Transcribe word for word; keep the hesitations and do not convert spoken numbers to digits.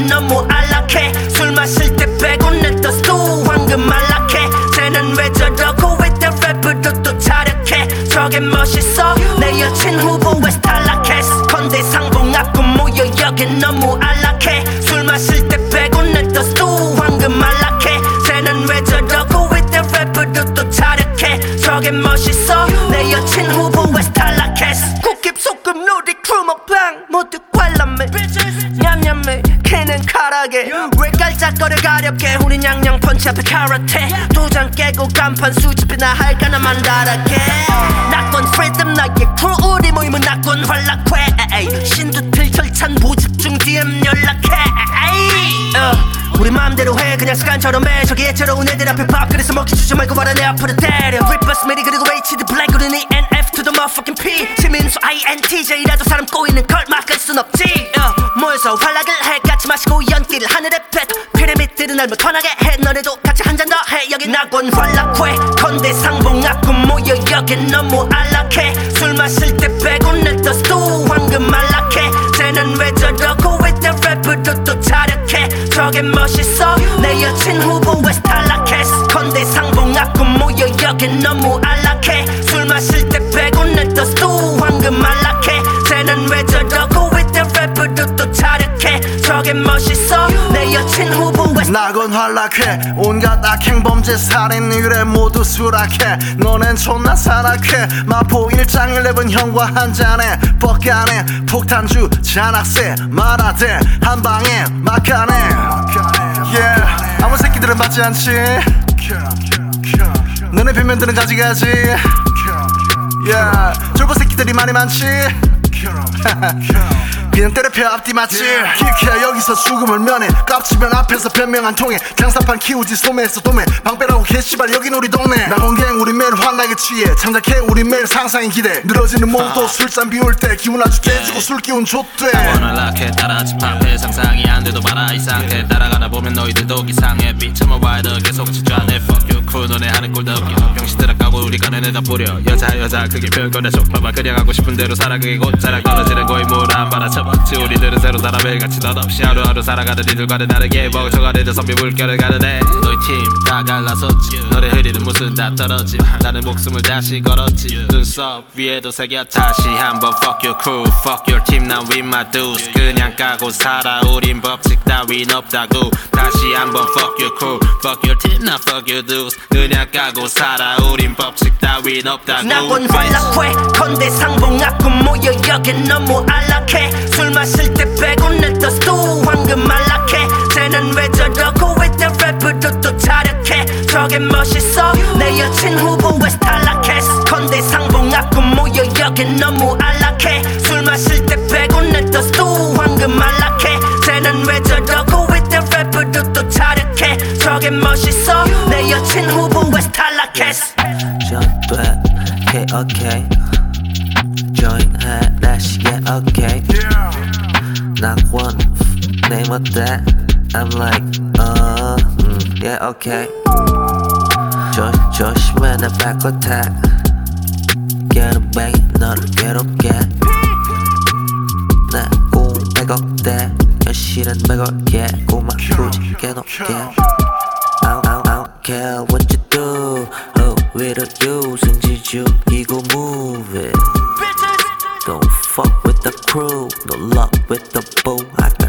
여긴 너무 안락해 술 마실 때 빼곤 내 더스도 황금 말락해 쟤는 왜 저러고 with the 랩으로 또 자력해 저게 멋있어 내 여친 후보에 탈락했어 건대 상봉 앞고 모여 여긴 너무 안락해 술 마실 때 빼곤 내 더스도 황금 말락해 쟤는 왜 저러고 with the 랩으로 또 자력해 저게 멋있어 내 여친 후보에 탈락했어 국힙 소금 놀이 크루 먹방 모두 관람해 냠냠해 걔는 카라게 왜 깔짝거려 가렵게 우린 양양 펀치 앞에 카라테 도장 깨고 간판 수집이나 할까나 만다랗게 낙권 프리덤 나의 크루 우리 모임은 낙권 활락회 신두틀 절찬 보집중 디엠 연락해 uh. 우리 맘대로 해 그냥 습관처럼 해 저기 애처로운 애들 앞에 밥 그래서 먹지 주지 말고 말아 내 앞으로 때려 리퍼스 메리 그리고 H드 블랙 우린 E N F to the motherfucking P 시민수 I N T J라도 사람 꼬이는 걸 막을 순 없지 uh. 모여서 활락을 해 같이 마시고 연기를 하늘에 뱉어 피라미드를 날며 편하게 해 너네도 같이 한 잔 더 해 여기 낙원 활락회 건대 상봉 앞고 모여 여긴 너무 안락해 술 마실 때 빼곤 내 더스도 황금 말락해 쟤는 왜 저러고 with the 랩으로 또 자력해 저게 멋있어 내 여친 후보에 탈락했어 건대 상봉 앞고 모여 여긴 너무 안락해 술 마실 때 빼곤 내 더스도 황금 말락해 쟤는 왜 저러고 with the 랩으로 또 자력해 저게 멋있어 내 여친 후보에 낙원 활락해 온갖 악행범죄 살인 의뢰 모두 수락해 너넨 존나 사락해 마포 일장일레븐 형과 한잔해 뻑가네 폭탄주 잔악세 말아대 한방에 막하네 yeah. 아무 새끼들은 받지 않지 너네 변면들은 가지가지 yeah. 졸보 새끼들이 많이 많지 그냥 때려펴 앞뒤 맞지 킬케야 여기서 죽음을 면해 깝치면 앞에서 변명한 통해 장사판 키우지 소매에서 도매 방패라고 개씨발 여긴 우리 동네 낙원갱 우리 매일 환하게 취해 창작해 우리 매일 상상이 기대 늘어지는 몸도 술잔 비울 때 기분 아주 깨지고 술 기운 좆돼 낙원을 낙해 따라 집합해 상상이 안 돼도 봐라 이 상태 따라가다 보면 너희들도 이상해 비참한 와이더 계속 집중하네 Fuck you crew 너네 하는 꼴도 없게 병신들아 까고 우리가 내내다 뿌려 여자 여자 그게 별거네 족봐봐 그냥 하고 싶은 대로 살아 그게 곧자락 떨어지는 거의 물안 받아쳐 먹지 우리들은 새로 살아 매일같이 덧없이 하루하루 살아가는 이들과는 다르게 먹어쳐가 내들 선비 물결을 가르네 너희 팀 다 갈라섰지 너네 흐리는 무슨 다 떨어지 나는 목숨을 다시 걸었지 눈썹 위에도 새겨 다시 한번 Fuck your crew Fuck your team 난 with my dudes 그냥 까고 살아 우린 법칙 따윈 없다고 다시 한번 Fuck your crew Fuck your team 난 fuck your dudes 그냥 까고 살아 우린 법칙 따윈 없다고 낙원 활락회 건대 상봉 앞고 모여 여긴 너무 안락해 술 마실 때 빼곤 내 더스도 황금 말락해 쟤는 왜 저러고 with the 랩으로 또 자력해 저게 멋있어 내 여친 후보에 탈락했어 건대 상봉 앞고 모여 여긴 너무 안락해 술 마실 때 빼곤 내 더스도 황금 말락해 쟤는 왜 저러고 with the 랩으로 또 자력해 저게 멋있어 내 여친 후보에 탈락했어 전돼 okay okay join 해 다시 yeah okay 낙원 name of that I'm like uh mm, yeah okay 조, 조심해 내 back attack get a bang 너를 괴롭게 내 꿈 백억대 현실은 백억에 꿈만 굳이 깨놓게 I don't, I don't care what you do oh with you 승지주 이거 move it don't fuck with the crew no luck with the boo I